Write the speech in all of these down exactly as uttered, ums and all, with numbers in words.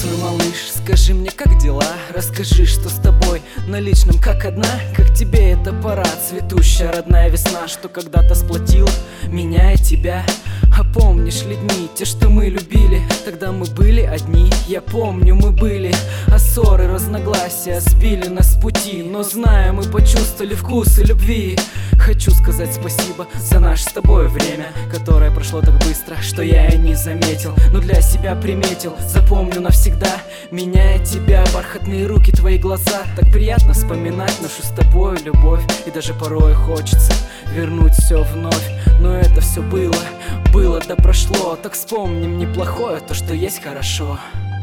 Здравствуй, малыш, скажи мне, как дела? Расскажи, что с тобой на личном, как одна? Как тебе это пора, цветущая родная весна, что когда-то сплотила меня и тебя? А помнишь ли дни, те, что мы любили? Тогда мы были одни, я помню, мы были. А ссоры, разногласия сбили нас с пути, но зная, мы почувствовали вкус и любви. Хочу сказать спасибо за наше с тобой время, которое прошло так быстро, что я и не заметил, но для себя приметил. Запомню навсегда меня и тебя, бархатные руки, твои глаза. Так приятно вспоминать нашу с тобой любовь, и даже порой хочется вернуть все вновь. Но это все было, было да прошло. Так вспомним неплохое, то, что есть хорошо.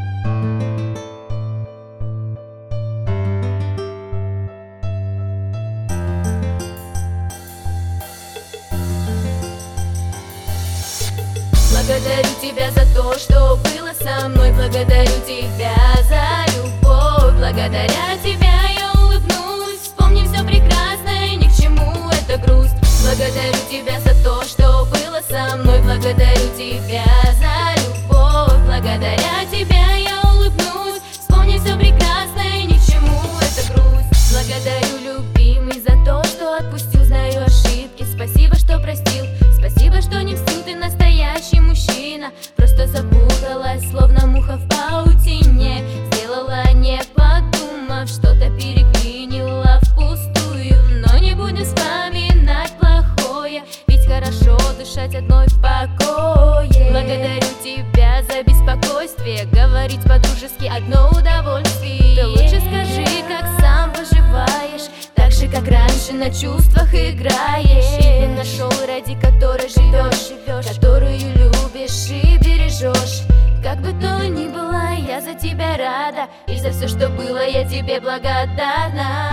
Благодарю тебя за то, что было со мной. Благодарю тебя за любовь. Благодаря тебя я улыбнусь. Вспомни все прекрасное, ни к чему это грусть. Благодарю тебя за то, что было со мной. Благодарю тебя за любовь. Благодаря тебя я улыбнусь. Вспомни все прекрасное, ни к чему это грусть. Благодарю, любимый, за то, что отпустил, знаю ошибки. Спасибо, что простил. Спасибо, что не мстил, ты настоящий мужчина. Просто запуталась, словно муха в паутине. Сделала, не подумав, что-то переклинила впустую. Но не будем вспоминать плохое, ведь хорошо дышать одной в покое. Благодарю тебя за беспокойствие, говорить по-дружески одно удовольствие. Ты лучше скажи, как сам поживаешь, так же, как раньше на чувствах играешь. И ты нашел, ради которой живешь, живешь, которую любишь и бережешь. Как бы то ни было, я за тебя рада, и за все, что было, я тебе благодарна.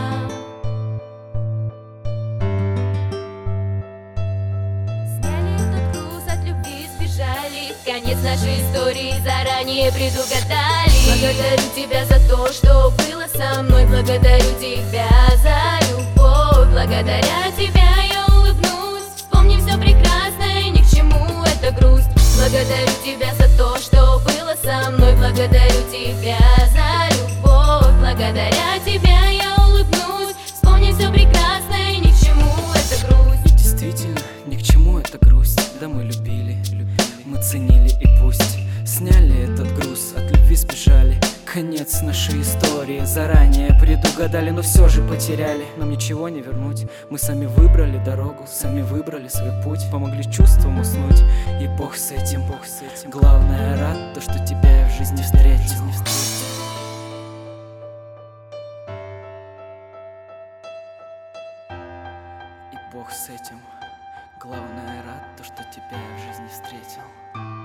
Сняли этот груз, от любви сбежали, конец нашей истории заранее предугадали. Благодарю тебя за то, что было со мной. Благодарю тебя за любовь. Благодаря тебя я улыбнусь. Вспомни все прекрасное, ни к чему это грусть. Благодарю тебя за то, что было со мной. Благодарю тебя за любовь. Благодаря тебя я улыбнусь. Вспомни все прекрасное, ни к чему это грусть. И действительно, ни к чему эта грусть. Да мы любили, любили, мы ценили, и пусть сняли этот груз, от любви сбежали. Конец нашей истории заранее предугадали, но все же потеряли. Нам ничего не вернуть. Мы сами выбрали дорогу, сами выбрали свой путь, помогли чувствам уснуть. И бог с этим, бог с этим. Главное, рад, то, что тебя я в жизни встретил. И бог с этим. Главное, рад, то, что тебя я в жизни встретил.